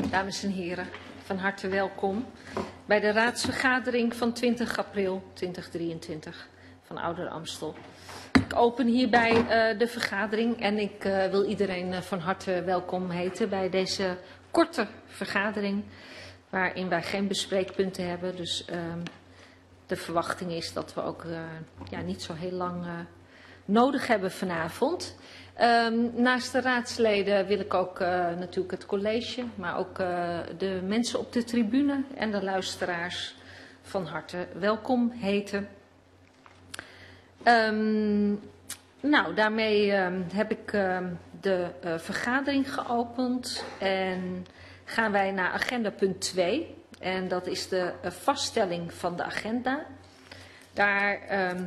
Dames en heren, van harte welkom bij de raadsvergadering van 20 april 2023 van Ouder Amstel. Ik open hierbij de vergadering en ik wil iedereen van harte welkom heten bij deze korte vergadering waarin wij geen bespreekpunten hebben. Dus de verwachting is dat we ook niet zo heel lang nodig hebben vanavond. Naast de raadsleden wil ik ook natuurlijk het college, maar ook de mensen op de tribune en de luisteraars van harte welkom heten. Daarmee heb ik de vergadering geopend en gaan wij naar agenda punt 2. En dat is de vaststelling van de agenda. Daar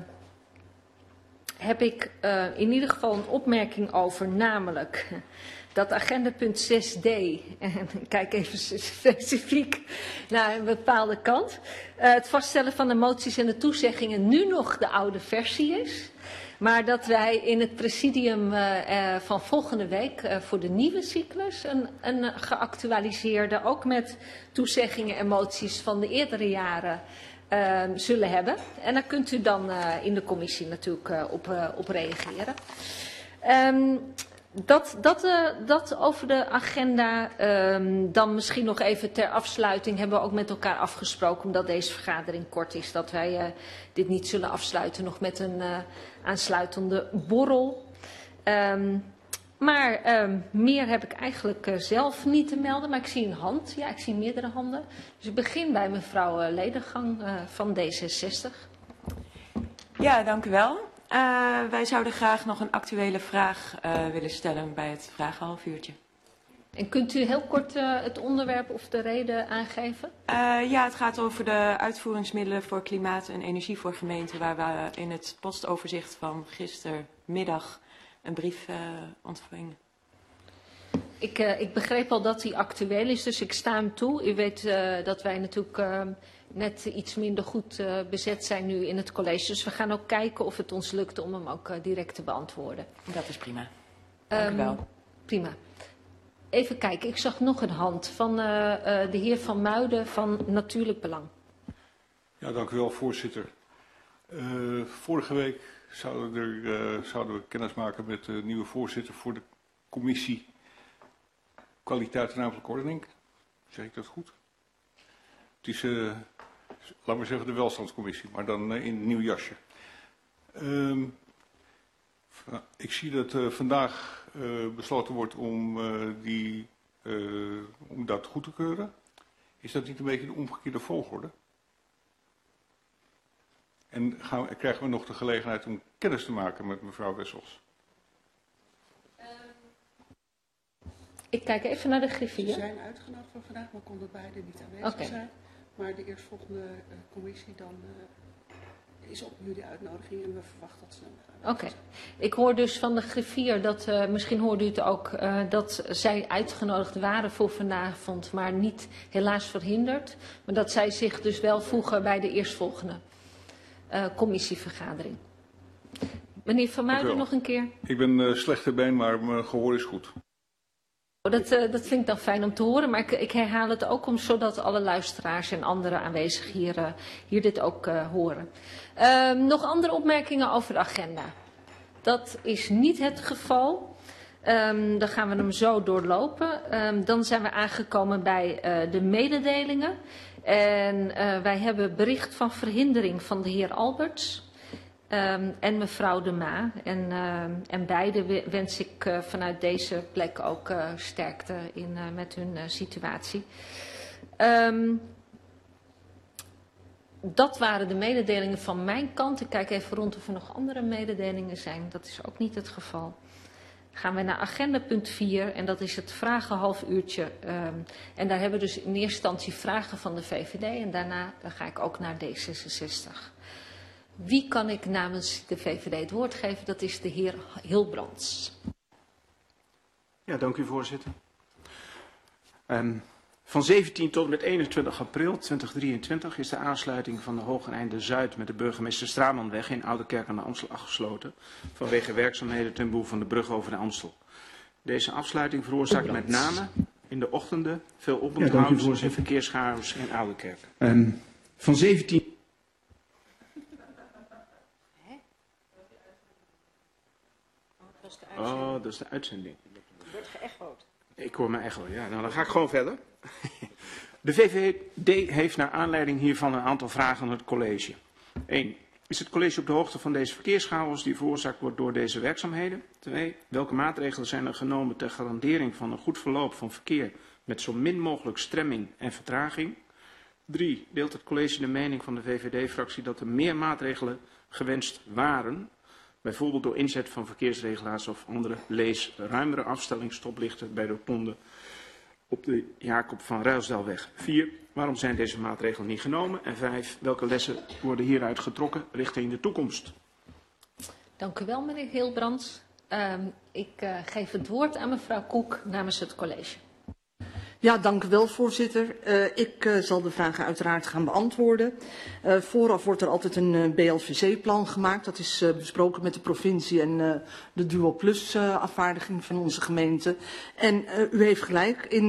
heb ik in ieder geval een opmerking over, namelijk dat agenda punt 6d, en ik kijk even specifiek naar een bepaalde kant, het vaststellen van de moties en de toezeggingen nu nog de oude versie is. Maar dat wij in het presidium van volgende week voor de nieuwe cyclus een geactualiseerde, ook met toezeggingen en moties van de eerdere jaren, zullen hebben. En daar kunt u dan in de commissie natuurlijk op reageren. Dat over de agenda. Dan misschien nog even ter afsluiting hebben we ook met elkaar afgesproken, omdat deze vergadering kort is, dat wij dit niet zullen afsluiten nog met een aansluitende borrel. Meer heb ik eigenlijk zelf niet te melden, maar ik zie een hand. Ja, ik zie meerdere handen. Dus ik begin bij mevrouw Ledengang van D66. Ja, dank u wel. Wij zouden graag nog een actuele vraag willen stellen bij het vragenhalfuurtje. En kunt u heel kort het onderwerp of de reden aangeven? Het gaat over de uitvoeringsmiddelen voor klimaat en energie voor gemeenten, waar we in het postoverzicht van gistermiddag een brief ontvingen. Ik begreep al dat die actueel is, dus ik sta hem toe. U weet dat wij natuurlijk net iets minder goed bezet zijn nu in het college. Dus we gaan ook kijken of het ons lukt om hem ook direct te beantwoorden. Dat is prima. Dank u wel. Prima. Even kijken, ik zag nog een hand van de heer Van Muiden van Natuurlijk Belang. Ja, dank u wel, voorzitter. Vorige week zouden we kennis maken met de nieuwe voorzitter voor de commissie Kwaliteit en Ruimtelijke Ordening. Zeg ik dat goed? Het is, laten we zeggen, de welstandscommissie, maar dan in een nieuw jasje. Ik zie dat vandaag besloten wordt om dat goed te keuren. Is dat niet een beetje de omgekeerde volgorde? En krijgen we nog de gelegenheid om kennis te maken met mevrouw Wessels? Ik kijk even naar de griffier. Ze zijn uitgenodigd voor vandaag, maar konden beide niet aanwezig zijn. Maar de eerstvolgende commissie dan is op jullie uitnodiging en we verwachten dat ze dan gaan. Oké. Ik hoor dus van de griffier dat, misschien hoorde u het ook, dat zij uitgenodigd waren voor vanavond, maar niet helaas verhinderd. Maar dat zij zich dus wel voegen bij de eerstvolgende commissievergadering. Meneer Van Muiden, nog een keer. Ik ben slecht ter been, maar mijn gehoor is goed. Dat vind ik dan fijn om te horen, maar ik herhaal het ook zodat alle luisteraars en andere aanwezigen hier dit ook horen. Nog andere opmerkingen over de agenda? Dat is niet het geval. Dan gaan we hem zo doorlopen. Dan zijn we aangekomen bij de mededelingen. En wij hebben bericht van verhindering van de heer Alberts. En mevrouw De Ma. En beide wens ik vanuit deze plek ook sterkte met hun situatie. Dat waren de mededelingen van mijn kant. Ik kijk even rond of er nog andere mededelingen zijn. Dat is ook niet het geval. Gaan we naar agenda punt 4 en dat is het vragenhalfuurtje. En daar hebben we dus in eerste instantie vragen van de VVD en daarna ga ik ook naar D66. Wie kan ik namens de VVD het woord geven? Dat is de heer Hilbrands. Ja, dank u voorzitter. Van 17 tot en met 21 april 2023 is de aansluiting van de Hogeneinde Zuid met de burgemeester Stramanweg in Ouderkerk aan de Amstel afgesloten vanwege werkzaamheden ten behoeve van de brug over de Amstel. Deze afsluiting veroorzaakt met name in de ochtenden veel Ja, dank u, oponthoud en voorzitter. verkeerschaos in Oudekerk. Van 17... Oh, dat is de uitzending. Wordt geëchoed. Ik hoor mijn echo, ja. Nou, dan ga ik gewoon verder. De VVD heeft naar aanleiding hiervan een aantal vragen aan het college. 1. Is het college op de hoogte van deze verkeerschaos die veroorzaakt wordt door deze werkzaamheden? 2. Welke maatregelen zijn er genomen ter garandering van een goed verloop van verkeer met zo min mogelijk stremming en vertraging? 3. Deelt het college de mening van de VVD-fractie dat er meer maatregelen gewenst waren? Bijvoorbeeld door inzet van verkeersregelaars of andere ruimere afstellingsstoplichten bij de rotonde op de Jacob van Ruilsdaalweg. 4. Waarom zijn deze maatregelen niet genomen? En 5. Welke lessen worden hieruit getrokken richting de toekomst? Dank u wel, meneer Hilbrands. Ik geef het woord aan mevrouw Koek namens het college. Ja, dank u wel, voorzitter. Ik zal de vragen uiteraard gaan beantwoorden. Vooraf wordt er altijd een BLVC-plan gemaakt. Dat is besproken met de provincie en de Duo Plus afvaardiging van onze gemeente. En u heeft gelijk,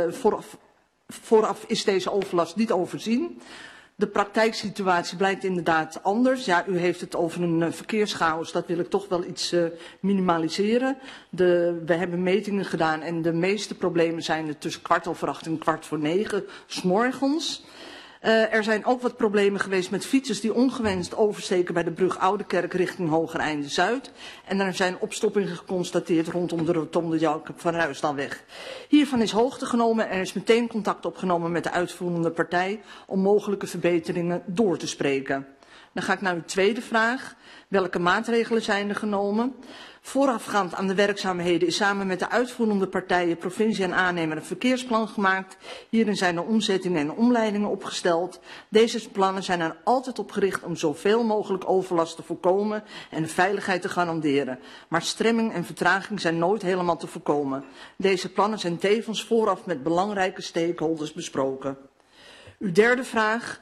vooraf is deze overlast niet overzien. De praktijksituatie blijkt inderdaad anders. Ja, u heeft het over een verkeerschaos. Dat wil ik toch wel iets minimaliseren. We hebben metingen gedaan en de meeste problemen zijn er tussen 8:15 en 8:45 's morgens. Er zijn ook wat problemen geweest met fietsers die ongewenst oversteken bij de brug Oudekerk richting Hogereinde-Zuid. En er zijn opstoppingen geconstateerd rondom de rotonde Jacob van Ruilsdaalweg. Hiervan is hoogte genomen en er is meteen contact opgenomen met de uitvoerende partij om mogelijke verbeteringen door te spreken. Dan ga ik naar uw tweede vraag. Welke maatregelen zijn er genomen? Voorafgaand aan de werkzaamheden is samen met de uitvoerende partijen, provincie en aannemer een verkeersplan gemaakt. Hierin zijn er omzettingen en omleidingen opgesteld. Deze plannen zijn er altijd op gericht om zoveel mogelijk overlast te voorkomen en de veiligheid te garanderen. Maar stremming en vertraging zijn nooit helemaal te voorkomen. Deze plannen zijn tevens vooraf met belangrijke stakeholders besproken. Uw derde vraag.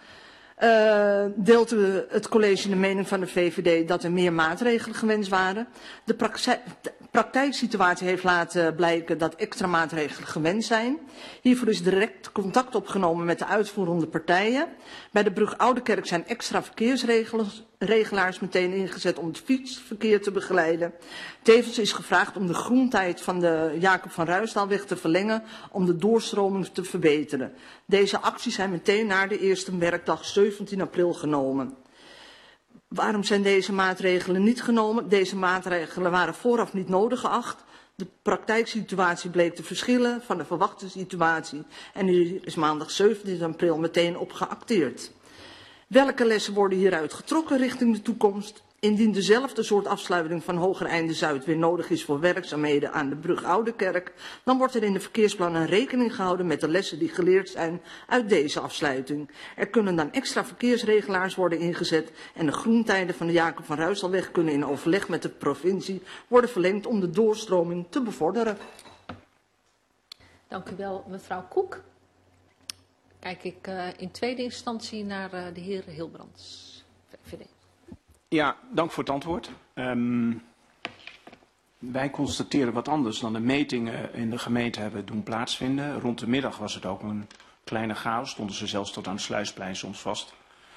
Deelt het college de mening van de VVD dat er meer maatregelen gewenst waren? De praktijksituatie heeft laten blijken dat extra maatregelen gewenst zijn. Hiervoor is direct contact opgenomen met de uitvoerende partijen. Bij de brug Oudekerk zijn extra verkeersregelaars meteen ingezet om het fietsverkeer te begeleiden. Tevens is gevraagd om de groentijd van de Jacob van Ruilsdaalweg te verlengen om de doorstroming te verbeteren. Deze acties zijn meteen na de eerste werkdag 17 april genomen. Waarom zijn deze maatregelen niet genomen? Deze maatregelen waren vooraf niet nodig geacht. De praktijksituatie bleek te verschillen van de verwachte situatie en hier is maandag 17 april meteen op geacteerd. Welke lessen worden hieruit getrokken richting de toekomst? Indien dezelfde soort afsluiting van Hogereinde-Zuid weer nodig is voor werkzaamheden aan de brug Oudekerk, dan wordt er in de verkeersplannen rekening gehouden met de lessen die geleerd zijn uit deze afsluiting. Er kunnen dan extra verkeersregelaars worden ingezet en de groentijden van de Jacob van Ruilsdaalweg kunnen in overleg met de provincie worden verlengd om de doorstroming te bevorderen. Dank u wel, mevrouw Koek. Kijk ik in tweede instantie naar de heer Hilbrands, VVD. Ja, dank voor het antwoord. Wij constateren wat anders dan de metingen in de gemeente hebben doen plaatsvinden. Rond de middag was het ook een kleine chaos, stonden ze zelfs tot aan het Sluisplein soms vast.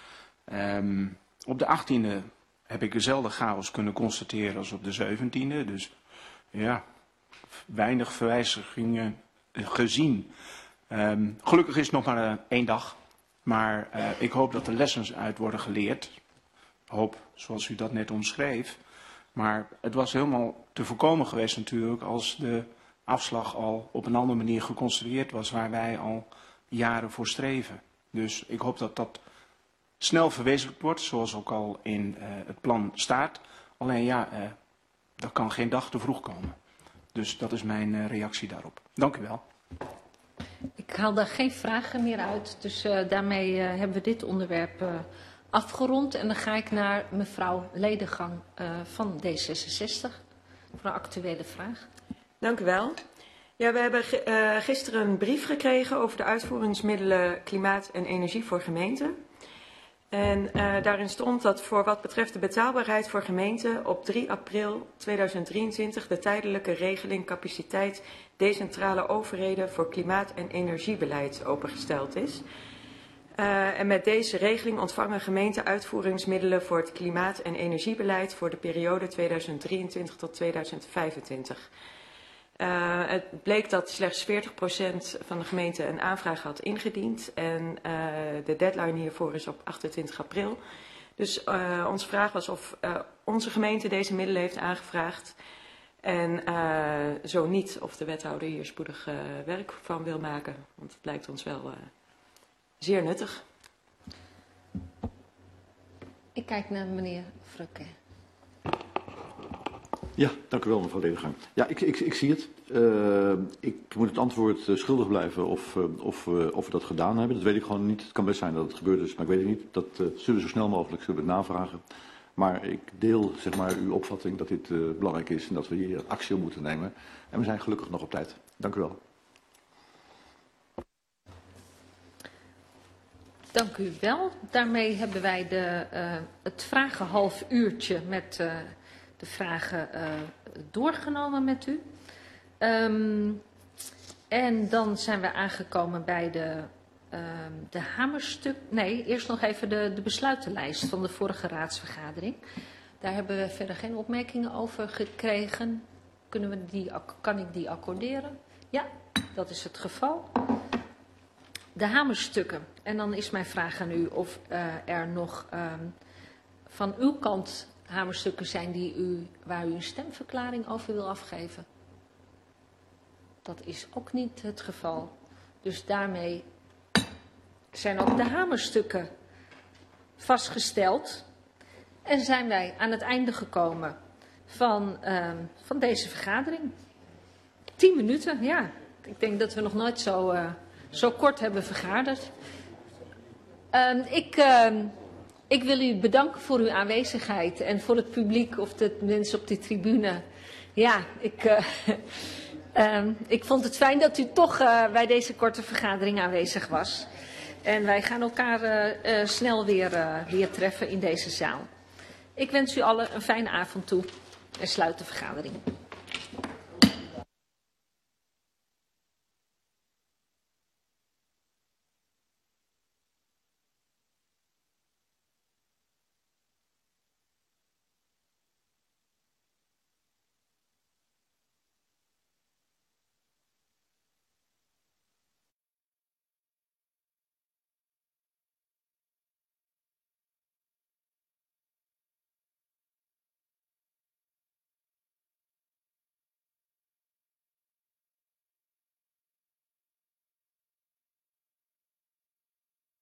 Op de 18e heb ik dezelfde chaos kunnen constateren als op de 17e. Dus ja, weinig verwijzigingen gezien. Gelukkig is het nog maar 1 dag. Maar ik hoop dat er lessen uit worden geleerd. Hoop, zoals u dat net omschreef. Maar het was helemaal te voorkomen geweest natuurlijk als de afslag al op een andere manier geconstrueerd was waar wij al jaren voor streven. Dus ik hoop dat dat snel verwezenlijkt wordt, zoals ook al in het plan staat. Alleen ja, dat kan geen dag te vroeg komen. Dus dat is mijn reactie daarop. Dank u wel. Ik haal daar geen vragen meer uit, dus daarmee hebben we dit onderwerp afgerond. En dan ga ik naar mevrouw Ledegang van D66 voor een actuele vraag. Dank u wel. Ja, we hebben gisteren een brief gekregen over de uitvoeringsmiddelen klimaat en energie voor gemeenten. En daarin stond dat voor wat betreft de betaalbaarheid voor gemeenten op 3 april 2023 de tijdelijke regeling capaciteit decentrale overheden voor klimaat- en energiebeleid opengesteld is. En met deze regeling ontvangen gemeenten uitvoeringsmiddelen voor het klimaat- en energiebeleid voor de periode 2023 tot 2025. Het bleek dat slechts 40% van de gemeenten een aanvraag had ingediend en de deadline hiervoor is op 28 april. Dus onze vraag was of onze gemeente deze middelen heeft aangevraagd en zo niet of de wethouder hier spoedig werk van wil maken, want het lijkt ons wel zeer nuttig. Ik kijk naar meneer Frukke. Ja, dank u wel, mevrouw Ledegang. Ja, ik zie het. Ik moet het antwoord schuldig blijven of we dat gedaan hebben. Dat weet ik gewoon niet. Het kan best zijn dat het gebeurd is, maar ik weet het niet. Dat zullen we zo snel mogelijk navragen. Maar ik deel zeg maar uw opvatting dat dit belangrijk is en dat we hier actie op moeten nemen. En we zijn gelukkig nog op tijd. Dank u wel. Dank u wel. Daarmee hebben wij het vragenhalf uurtje met de vragen doorgenomen met u. En dan zijn we aangekomen bij de hamerstuk. Nee, eerst nog even de besluitenlijst van de vorige raadsvergadering. Daar hebben we verder geen opmerkingen over gekregen. Kan ik die accorderen? Ja, dat is het geval. De hamerstukken. En dan is mijn vraag aan u of er nog van uw kant hamerstukken zijn waar u een stemverklaring over wil afgeven. Dat is ook niet het geval. Dus daarmee zijn ook de hamerstukken vastgesteld. En zijn wij aan het einde gekomen van deze vergadering. 10 minuten, ja. Ik denk dat we nog nooit zo kort hebben vergaderd. Ik wil u bedanken voor uw aanwezigheid en voor het publiek of de mensen op de tribune. Ja, ik vond het fijn dat u toch bij deze korte vergadering aanwezig was. En wij gaan elkaar snel weer treffen in deze zaal. Ik wens u allen een fijne avond toe en sluit de vergadering.